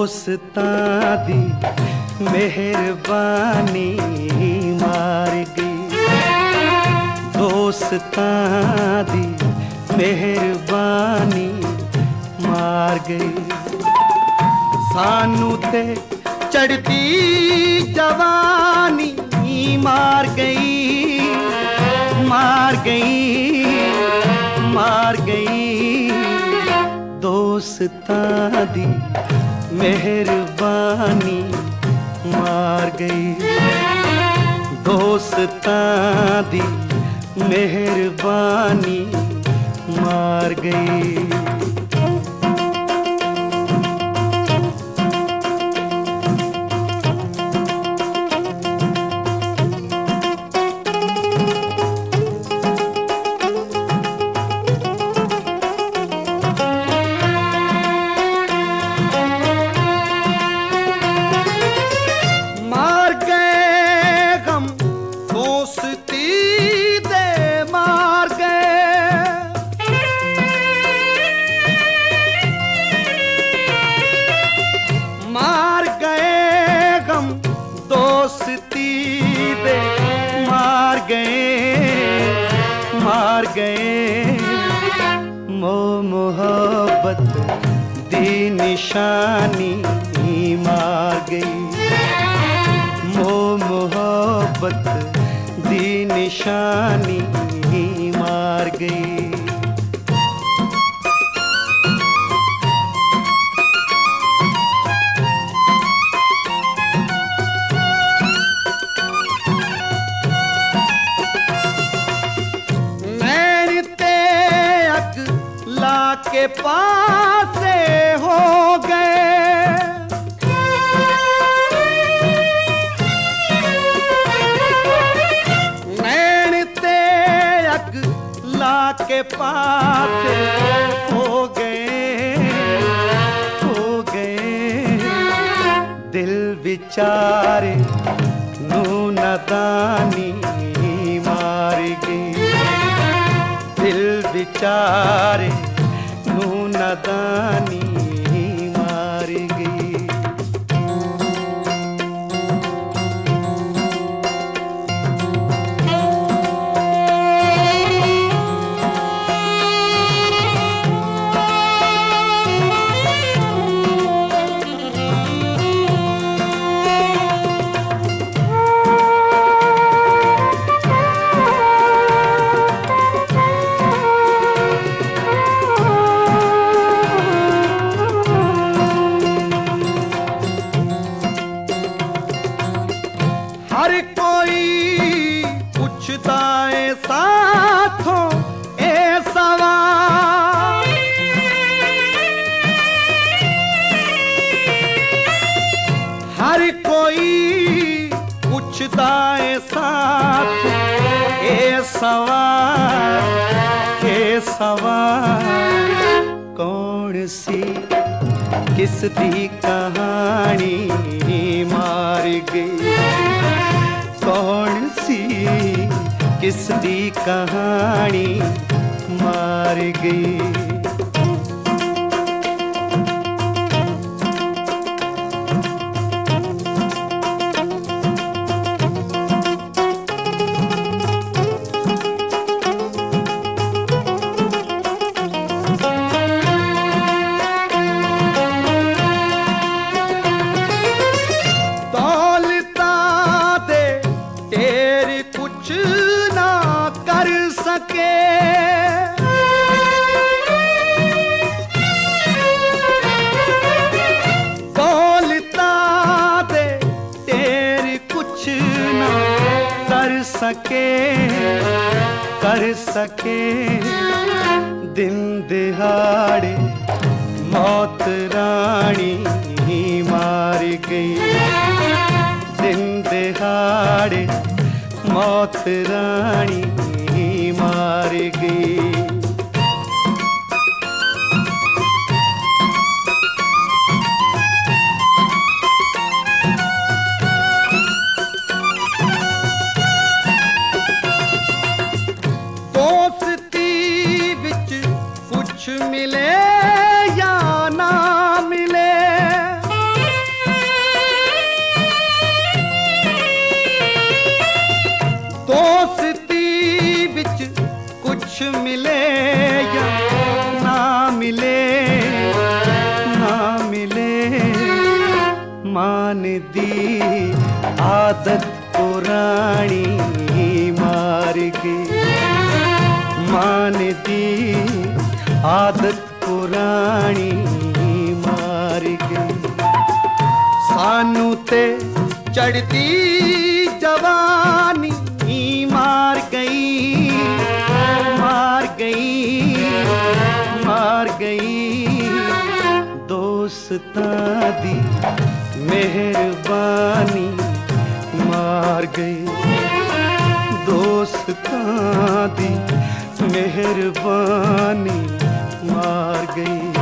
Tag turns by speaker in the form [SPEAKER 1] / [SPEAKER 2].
[SPEAKER 1] दोस्तां दी मेहरबानी मार गई, दोस्तां दी मेहरबानी मार गई। सानू ते चढ़ती जवानी मार गई, मार गई, मार गई। दोस्तां दी मेहरबानी मार गई, दोस्तां दी मेहरबानी मार गई। मार गए मोहब्बत दी निशानी मार गई, मोहब्बत दी निशानी मार गई। के पासे हो गए, नैन ते अगला के पासे हो गए, हो गए। दिल बेचारे नू नादानी मार गई, दिल बेचारे नादानी मार गई। हर कोई पूछता है साथों ए सवाल, हर कोई पूछता है साथ ए सवाल, ए सवाल। कौन सी किस दी कहानी मार गई, कौन सी किस दी कहानी मार गई। कुछ ना कर सके, बोलता दे तेरी कुछ ना कर सके, कर सके। दिन दिहाड़े मौत रानी मार गई, दिन दिहाड़े मौत रानी मार गई। दोस्ती विच कुछ मिले या ना मिले, कुछ मिले या ना मिले, ना मिले, मान दी आदत पुरानी मार गई, मान दी आदत पुरानी मार गई। सानू ते चढ़ती जवानी मार गई, मार गई, मार गई। दोस्तां दी मेहरबानी मार गई, दोस्तां दी मेहरबानी मार गई।